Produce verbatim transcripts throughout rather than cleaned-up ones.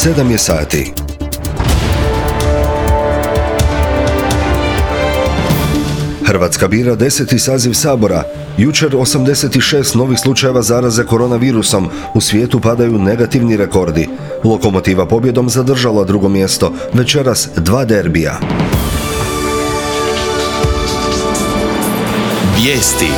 sedam je sati. Hrvatska bira deseti saziv Sabora. Jučer osamdeset šest novih slučajeva zaraze koronavirusom. U svijetu padaju negativni rekordi. Lokomotiva pobjedom zadržala drugo mjesto. Večeras dva derbija. Vijesti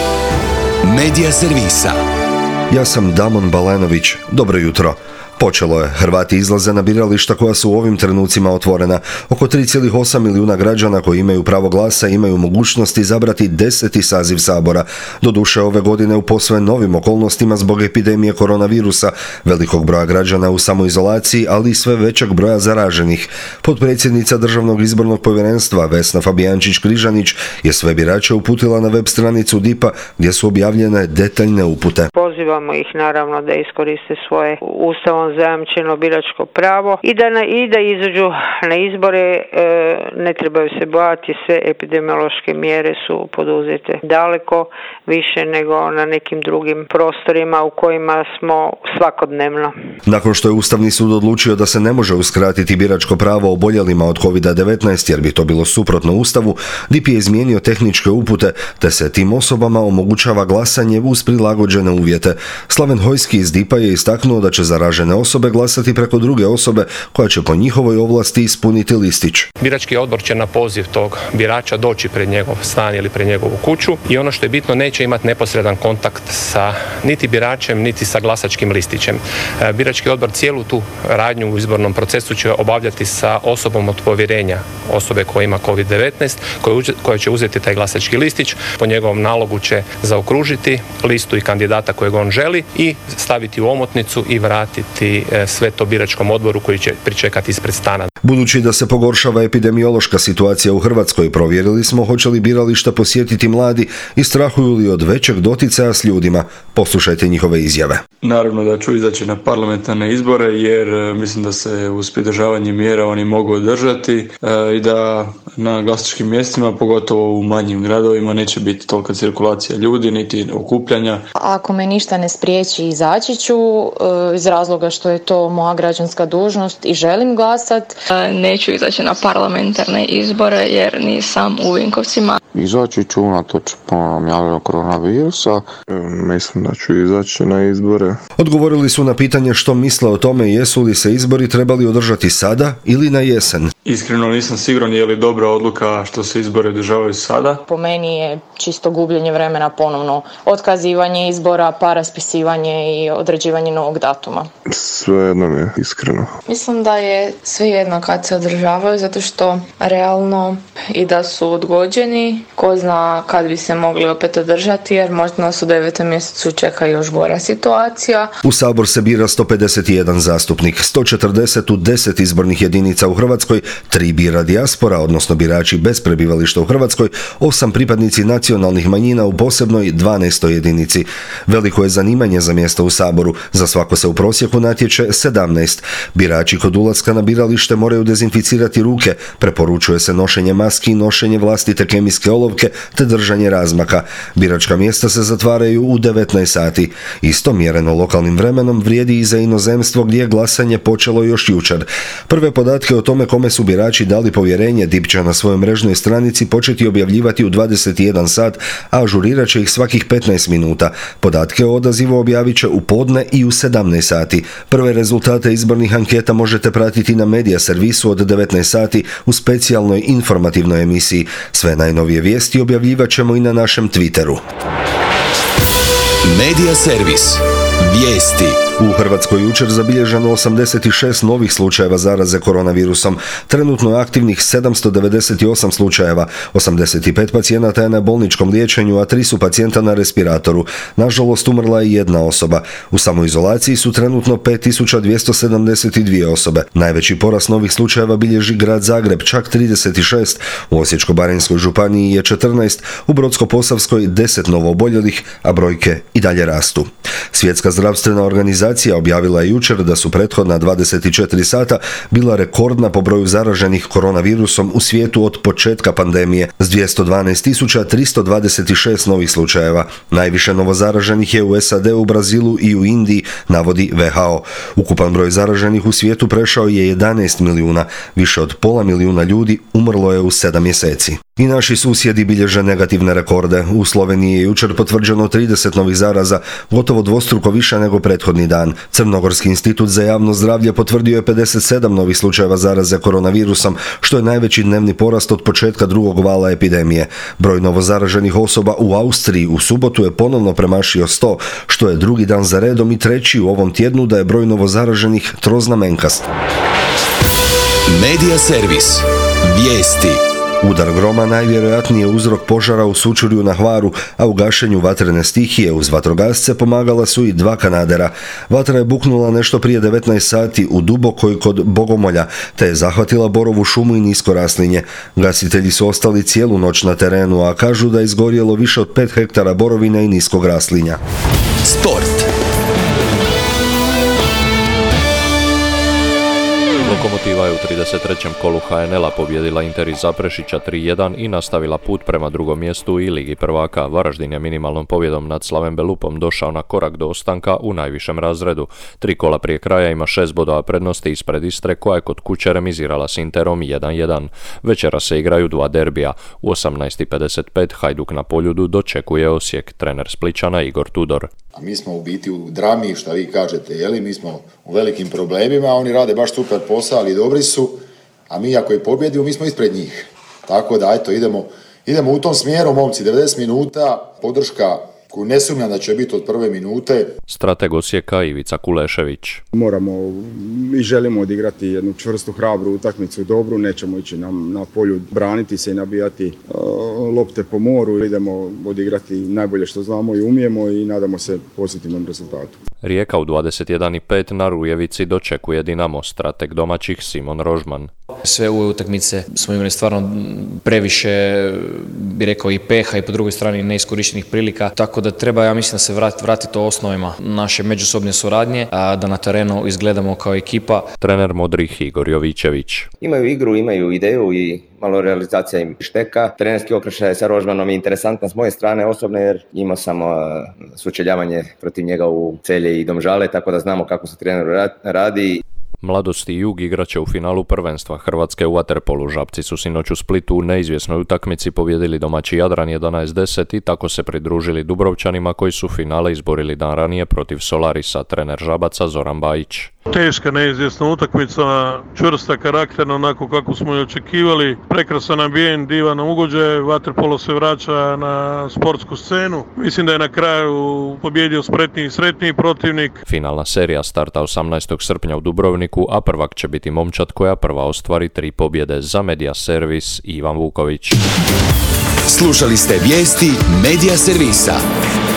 Medija servisa. Ja sam Damon Balenović. Dobro jutro. Počelo je. Hrvati izlaze na birališta koja su u ovim trenucima otvorena. Oko tri zarez osam milijuna građana koji imaju pravo glasa imaju mogućnost izabrati deseti saziv Sabora. Doduše ove godine u posve novim okolnostima zbog epidemije koronavirusa, velikog broja građana u samoizolaciji, ali i sve većeg broja zaraženih. Potpredsjednica Državnog izbornog povjerenstva Vesna Fabijančić-Križanić je sve birače uputila na web stranicu D I P-a gdje su objavljene detaljne upute. Pozivamo ih naravno da iskoriste svoje ustavom zajamčeno biračko pravo i da, na, i da izađu na izbore, e, ne trebaju se bojati, sve epidemiološke mjere su poduzete daleko više nego na nekim drugim prostorima u kojima smo svakodnevno. Nakon što je Ustavni sud odlučio da se ne može uskratiti biračko pravo oboljelima od kovid devetnaest jer bi to bilo suprotno Ustavu, D I P je izmijenio tehničke upute te se tim osobama omogućava glasanje uz prilagođene uvjete. Slaven Hojski iz D I P-a je istaknuo da će zaražene osobe glasati preko druge osobe koja će po njihovoj ovlasti ispuniti listić. Birački odbor će na poziv tog birača doći pred njegov stan ili pred njegovu kuću i ono što je bitno, neće imati neposredan kontakt sa niti biračem niti sa glasačkim listićem. Birački odbor cijelu tu radnju u izbornom procesu će obavljati sa osobom od povjerenja osobe koja ima kovid devetnaest, koja će uzeti taj glasački listić, po njegovom nalogu će zaokružiti listu i kandidata kojeg on želi i staviti u omotnicu i vratiti sve to biračkom odboru koji će pričekati ispred stana. Budući da se pogoršava epidemiološka situacija u Hrvatskoj, provjerili smo hoće li birališta posjetiti mladi i strahuju li od većeg doticaja s ljudima. Poslušajte njihove izjave. Naravno da ću izaći na parlamentarne izbore jer mislim da se uz pridržavanje mjera oni mogu održati i da na glasačkim mjestima, pogotovo u manjim gradovima, neće biti tolika cirkulacija ljudi niti okupljanja. Ako me ništa ne spriječi, izaći ću iz razloga što je to moja građanska dužnost i želim glasat. Neću izaći na parlamentarne izbore jer nisam u Vinkovcima. Izaći ću unatoč ponovnom javljanju koronavirusa. Mislim da ću izaći na izbore. Odgovorili su na pitanje što misle o tome jesu li se izbori trebali održati sada ili na jesen. Iskreno nisam siguran je li dobra odluka što se izbori održavaju sada. Po meni je čisto gubljenje vremena ponovno otkazivanje izbora, pa raspisivanje i određivanje novog datuma. Svejedno mi je, iskreno. Mislim da je svejedno kad se održavaju zato što realno i da su odgođeni, ko zna kad bi se mogli opet održati jer možda nas u devetom mjesecu čeka još gora situacija. U Sabor se bira sto pedeset jedan zastupnik, sto četrdeset u deset izbornih jedinica u Hrvatskoj, tri bira dijaspora, odnosno birači bez prebivališta u Hrvatskoj, osam pripadnici nacionalnih manjina u posebnoj dvanaestoj jedinici. Veliko je zanimanje za mjesto u Saboru, za svako se u prosjeku natječe sedamnaest. Birači kod ulaska na biralište moraju dezinficirati ruke, preporučuje se nošenje maski, nošenje vlastite kemijske olovke te držanje razmaka. Biračka mjesta se zatvaraju u devetnaest sati. Isto mjereno lokalnim vremenom vrijedi i za inozemstvo gdje je glasanje počelo još jučer. Prve podatke o tome kome su birači dali povjerenje D I P će na svojoj mrežnoj stranici početi objavljivati u dvadeset jedan sat, a ažurirat će ih svakih petnaest minuta. Podatke o odazivu objavit će u podne i u sedamnaest sati. Prve rezultate izbornih anketa možete pratiti na Medija servisu od devetnaest sati u specijalnoj informativnoj emisiji. Sve najnovije vijesti objavljivat ćemo i na našem Twitteru. Medija servis. Vijesti. U Hrvatskoj jučer zabilježeno osamdeset šest novih slučajeva zaraze koronavirusom. Trenutno je aktivnih sedamsto devedeset osam slučajeva. osamdeset pet pacijenata je na bolničkom liječenju, a tri su pacijenta na respiratoru. Nažalost, umrla je jedna osoba. U samoizolaciji su trenutno pet tisuća dvjesto sedamdeset dvije osobe. Najveći porast novih slučajeva bilježi grad Zagreb, čak trideset šest. U Osječko-baranjskoj županiji je četrnaest, u Brodsko-posavskoj deset novooboljelih, a brojke i dalje rastu. Svjetska zdravstvena organizacija objavila je jučer da su prethodna dvadeset četiri sata bila rekordna po broju zaraženih koronavirusom u svijetu od početka pandemije s dvjesto dvanaest tisuća tristo dvadeset šest novih slučajeva. Najviše novozaraženih je u S A D-u, Brazilu i u Indiji, navodi W H O. Ukupan broj zaraženih u svijetu prešao je jedanaest milijuna, više od pola milijuna ljudi umrlo je u sedam mjeseci. I naši susjedi bilježe negativne rekorde. U Sloveniji je jučer potvrđeno trideset novih zaraza, gotovo dvostruko više nego prethodni dan. Crnogorski institut za javno zdravlje potvrdio je pedeset sedam novih slučajeva zaraze koronavirusom, što je najveći dnevni porast od početka drugog vala epidemije. Broj novozaraženih osoba u Austriji u subotu je ponovno premašio sto, što je drugi dan za redom i treći u ovom tjednu da je broj novozaraženih troznamenkast. Medija servis. Vijesti. Udar groma najvjerojatnije je uzrok požara u Sučurju na Hvaru, a u gašenju vatrene stihije uz vatrogasce pomagala su i dva kanadera. Vatra je buknula nešto prije devetnaest sati u Dubokoj kod Bogomolja, te je zahvatila borovu šumu i nisko raslinje. Gasitelji su ostali cijelu noć na terenu, a kažu da je izgorjelo više od pet hektara borovina i niskog raslinja. Sport. Lokomotiva je u trideset trećem kolu H N L-a pobjedila Inter iz Zaprešića tri jedan i nastavila put prema drugom mjestu i Ligi prvaka. Varaždin je minimalnom pobjedom nad Slaven Belupom došao na korak do ostanka u najvišem razredu. Tri kola prije kraja ima šest bodova prednosti ispred Istre, koja je kod kuće remizirala s Interom jedan jedan. Večera se igraju dva derbija. U osamnaest i pedeset pet Hajduk na Poljudu dočekuje Osijek. Trener Splićana Igor Tudor. A mi smo u biti u drami, što vi kažete, jeli? Mi smo u velikim problemima, oni rade baš super posao, ali dobri su, a mi ako je pobjedimo, mi smo ispred njih. Tako da, eto, idemo, idemo u tom smjeru, momci, devedeset minuta, podrška koju ne sumnjam da će biti od prve minute. Strateg Osijeka Ivica Kulešević. Moramo i želimo odigrati jednu čvrstu, hrabru utakmicu, dobru, nećemo ići na, na polju braniti se i nabijati uh, lopte po moru, idemo odigrati najbolje što znamo i umijemo i nadamo se pozitivnom rezultatu. Rijeka u dvadeset jedan i pet na Rujevici dočekuje Dinamo, strateg domaćih Simon Rožman. Sve ove utakmice smo imali stvarno previše, bi rekao, i peha i po drugoj strani neiskorištenih prilika, tako da treba, ja mislim, da se vrati, vrati to osnovima naše međusobne suradnje, a da na terenu izgledamo kao ekipa. Trener modrih Igor Jovićević. Imaju igru, imaju ideju i malo realizacija im šteka. Trenerski okršaj sa Rožmanom je interesantan s moje strane osobno, jer imao sam uh, sučeljavanje protiv njega u Celje i Domžale, tako da znamo kako se trener radi. Mladost i Jug igraće u finalu prvenstva Hrvatske u vaterpolu. Žabci su sinoć u Splitu u neizvjesnoj utakmici pobjedili domaći Jadran jedanaest deset i tako se pridružili Dubrovčanima koji su finale izborili dan ranije protiv Solarisa. Trener Žabaca Zoran Bajić. Teška, neizvjesna utakmica, čvrsta, karakterna, onako kako smo i očekivali. Prekrasan ambijent, divan ugođaj, vaterpolo se vraća na sportsku scenu. Mislim da je na kraju pobjedio spretniji i sretniji protivnik. Finalna serija starta osamnaestog srpnja u Dubrovniku, a prvak će biti momčad koja prva ostvari tri pobjede. Za Medija servis Ivan Vuković. Slušali ste vijesti Medija servisa.